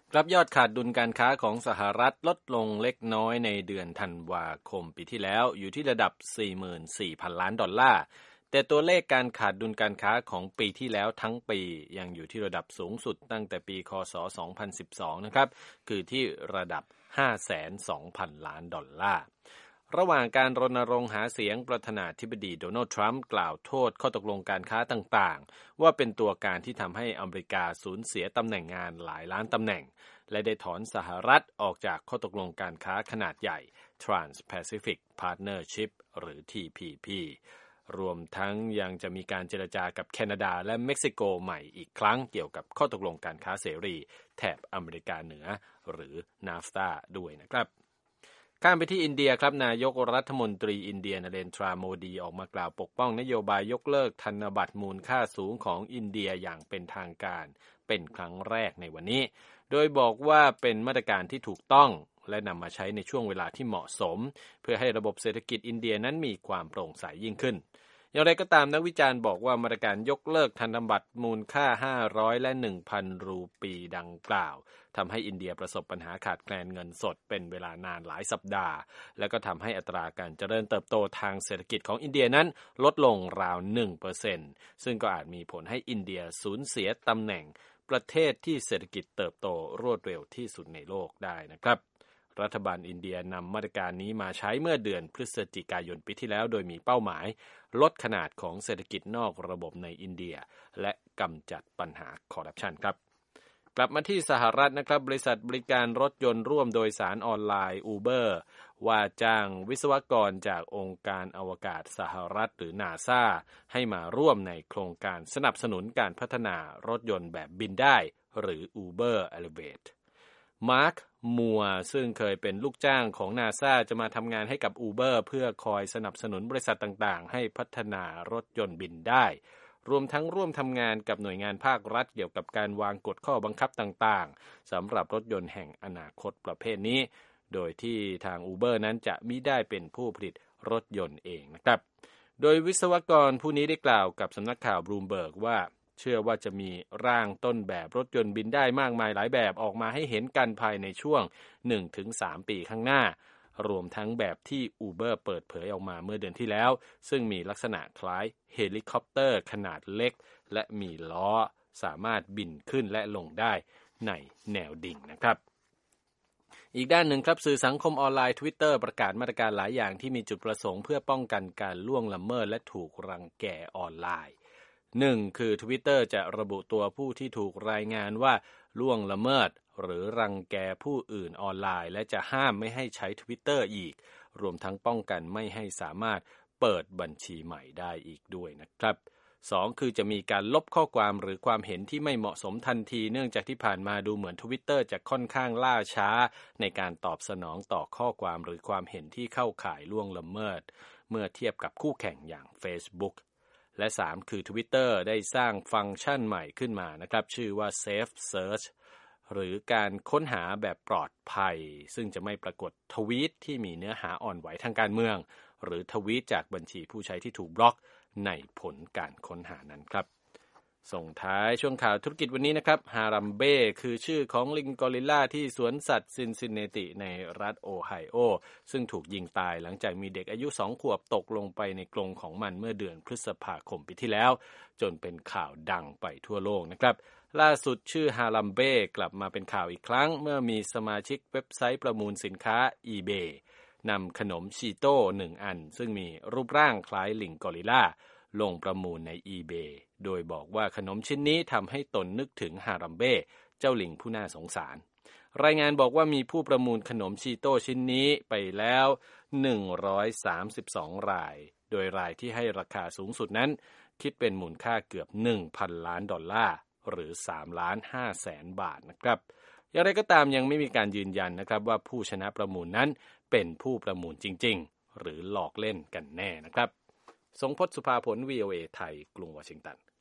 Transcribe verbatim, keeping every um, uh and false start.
ครับยอดขาดดุลการค้าของสหรัฐลดลงเล็กน้อยในเดือนธันวาคมปีที่แล้วอยู่ที่ระดับ สี่หมื่นสี่พัน ล้านดอลลาร์แต่ตัวเลขการขาดดุลการค้าของปีที่แล้วทั้งปียังอยู่ที่ระดับสูงสุดตั้งแต่ปีคศสองพันสิบสองนะครับคือที่ระดับ ห้าแสนสองพัน ล้านดอลลาร์ระหว่างการรณรงค์หาเสียงประธานาธิบดีโดนัลด์ทรัมป์กล่าวโทษข้อตกลงการค้าต่างๆว่าเป็นตัวการที่ทำให้อเมริกาสูญเสียตำแหน่งงานหลายล้านตำแหน่งและได้ถอนสหรัฐออกจากข้อตกลงการค้าขนาดใหญ่ Trans-Pacific Partnership หรือ ที พี พี รวมทั้งยังจะมีการเจรจากับแคนาดาและเม็กซิโกใหม่อีกครั้งเกี่ยวกับข้อตกลงการค้าเสรีแถบอเมริกาเหนือหรือ นาฟตา ด้วยนะครับข้ามไปที่อินเดียครับนายกรัฐมนตรีอินเดียนเรนทราโมดีออกมากล่าวปกป้องนโยบายยกเลิกธนบัตรมูลค่าสูงของอินเดียอย่างเป็นทางการเป็นครั้งแรกในวันนี้โดยบอกว่าเป็นมาตรการที่ถูกต้องและนำมาใช้ในช่วงเวลาที่เหมาะสมเพื่อให้ระบบเศรษฐกิจอินเดียนั้นมีความโปร่งใสยิ่งขึ้นอย่างไรก็ตามนักวิจารณ์บอกว่ามาตรการยกเลิกธนบัตรมูลค่าห้าร้อยและ หนึ่งพัน รูปีดังกล่าวทำให้อินเดียประสบปัญหาขาดแคลนเงินสดเป็นเวลานานหลายสัปดาห์และก็ทำให้อัตราการเจริญเติบโตทางเศรษฐกิจของอินเดียนั้นลดลงราว หนึ่งเปอร์เซ็นต์ ซึ่งก็อาจมีผลให้อินเดียสูญเสียตำแหน่งประเทศที่เศรษฐกิจเติบโตรวดเร็วที่สุดในโลกได้นะครับรัฐบาลอินเดียนำมาตรการนี้มาใช้เมื่อเดือนพฤศจิกายนปีที่แล้วโดยมีเป้าหมายลดขนาดของเศรษฐกิจนอกระบบในอินเดียและกำจัดปัญหาคอร์รัปชันครับกลับมาที่สหรัฐนะครับบริษัทบริการรถยนต์ร่วมโดยสารออนไลน์ Uber ว่าจ้างวิศวกรจากองค์การอวกาศสหรัฐหรือ นาซา ให้มาร่วมในโครงการสนับสนุนการพัฒนารถยนต์แบบบินได้หรือ Uber Elevateมาร์ค มัวร์ซึ่งเคยเป็นลูกจ้างของ นาซา จะมาทำงานให้กับ Uber เพื่อคอยสนับสนุนบริษัทต่างๆให้พัฒนารถยนต์บินได้รวมทั้งร่วมทำงานกับหน่วยงานภาครัฐเกี่ยวกับการวางกฎข้อบังคับต่างๆสำหรับรถยนต์แห่งอนาคตประเภทนี้โดยที่ทาง Uber นั้นจะมิได้เป็นผู้ผลิตรถยนต์เองนะครับโดยวิศวกรผู้นี้ได้กล่าวกับสำนักข่าวบลูมเบิร์กว่าเชื่อว่าจะมีร่างต้นแบบรถยนต์บินได้มากมายหลายแบบออกมาให้เห็นกันภายในช่วง หนึ่งถึงสาม ปีข้างหน้ารวมทั้งแบบที่ Uber เปิดเผยออกมาเมื่อเดือนที่แล้วซึ่งมีลักษณะคล้ายเฮลิคอปเตอร์ขนาดเล็กและมีล้อสามารถบินขึ้นและลงได้ในแนวดิ่งนะครับอีกด้านหนึ่งครับสื่อสังคมออนไลน์ Twitter ประกาศมาตรการหลายอย่างที่มีจุดประสงค์เพื่อป้องกันการล่วงละเมิดและถูกรังแกออนไลน์หนึ่งคือ Twitter จะระบุตัวผู้ที่ถูกรายงานว่าล่วงละเมิดหรือรังแกผู้อื่นออนไลน์และจะห้ามไม่ให้ใช้ Twitter อีกรวมทั้งป้องกันไม่ให้สามารถเปิดบัญชีใหม่ได้อีกด้วยนะครับสองคือจะมีการลบข้อความหรือความเห็นที่ไม่เหมาะสมทันทีเนื่องจากที่ผ่านมาดูเหมือน Twitter จะค่อนข้างล่าช้าในการตอบสนองต่อข้อความหรือความเห็นที่เข้าข่ายล่วงละเมิดเมื่อเทียบกับคู่แข่งอย่าง Facebookและสามคือ Twitter ได้สร้างฟังก์ชันใหม่ขึ้นมานะครับชื่อว่า Safe Search หรือการค้นหาแบบปลอดภัยซึ่งจะไม่ปรากฏทวีตที่มีเนื้อหาอ่อนไหวทางการเมืองหรือทวีตจากบัญชีผู้ใช้ที่ถูกบล็อกในผลการค้นหานั้นครับส่งท้ายช่วงข่าวธุรกิจวันนี้นะครับฮารัมเบ้คือชื่อของลิงกอริลลาที่สวนสัตว์ซินซินเนติในรัฐโอไฮโอซึ่งถูกยิงตายหลังจากมีเด็กอายุสองขวบตกลงไปในกรงของมันเมื่อเดือนพฤษภาคมปีที่แล้วจนเป็นข่าวดังไปทั่วโลกนะครับล่าสุดชื่อฮารัมเบ้กลับมาเป็นข่าวอีกครั้งเมื่อมีสมาชิกเว็บไซต์ประมูลสินค้า eBay นำขนมชีโต้หนึ่งอันซึ่งมีรูปร่างคล้ายลิงกอริลลาลงประมูลใน eBay โดยบอกว่าขนมชิ้นนี้ทำให้ตนนึกถึงฮารัมเบ้เจ้าลิงผู้น่าสงสารรายงานบอกว่ามีผู้ประมูลขนมชีโต้ชิ้นนี้ไปแล้วหนึ่งร้อยสามสิบสองรายโดยรายที่ให้ราคาสูงสุดนั้นคิดเป็นมูลค่าเกือบ หนึ่งพัน ล้านดอลลาร์หรือสามล้านห้าแสนบาทนะครับอย่างไรก็ตามยังไม่มีการยืนยันนะครับว่าผู้ชนะประมูลนั้นเป็นผู้ประมูลจริงๆหรือหลอกเล่นกันแน่นะครับทรงพจน์ สุภาผล วี โอ เอ ไทยกรุงวอชิงตัน